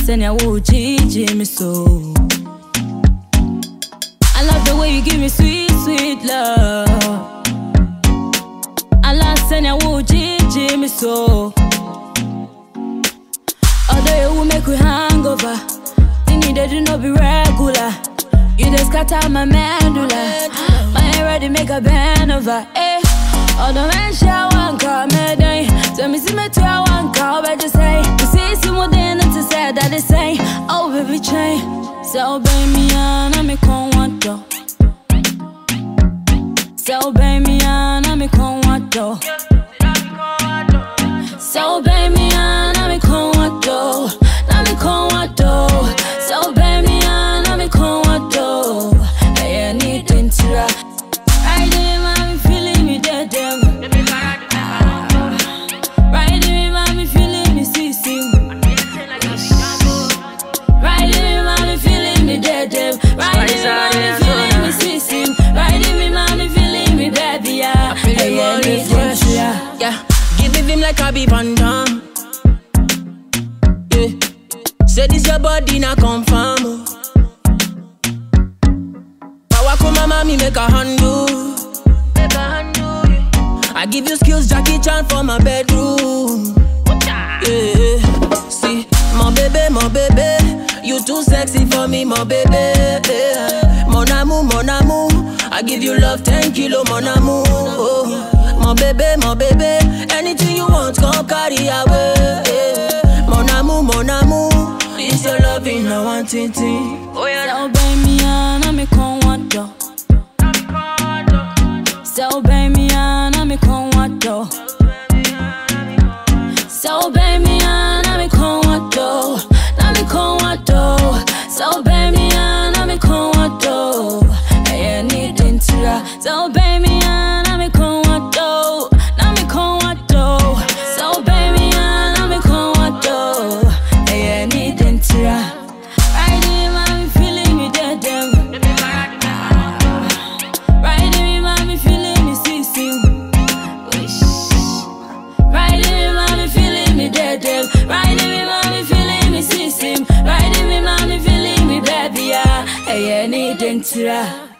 send ya woo GG me so. I love the way you give me sweet, sweet love. I love send ya woo GG me so. Although you will make we hangover, you needed to not be regular. You just scatter my medulla. My head ready make a bend over. Eh. Although men shower and call me day. So me see me to a one call, but just say you see some more than to say that they say. Oh baby chain. So baby and me con want to. So baby and me con want to. So baby and me con want to. Na me con want to. So baby and me con want to. Hey, I need intira. Right in my feeling me dead them. Right in my feeling me ceasing. Right in my feeling me dead them. Right in my feeling me ceasing. Right in my feeling me baby yeah. Hey, I need intira. Yeah, give me vim like I be Van Damme. Yeah, say this your body na confirm. Power come mama me make a handle. I give you skills Jackie Chan for my bedroom. Yeah, see my baby, you too sexy for me, my baby. Mon amour, I give you love 10 kilo, mon amour. Oh, my baby, anything you want, come carry away. Mon amour, it's your loving, I want it. Oh yeah, so baby, and me con want to. So baby, and me con want to. So baby, and me con want to. Na me con want to. So baby, and me con want to. Hey, I need intira. So baby, and me con want to. Na me con want to. So baby, and me con want to. Hey, I need intira. Right in my feeling me dead them. Right in my feeling me ceasing. Right in my feeling me dead them. Right in my feeling me ceasing. Right in my feeling me baby yeah. Hey, I need intira.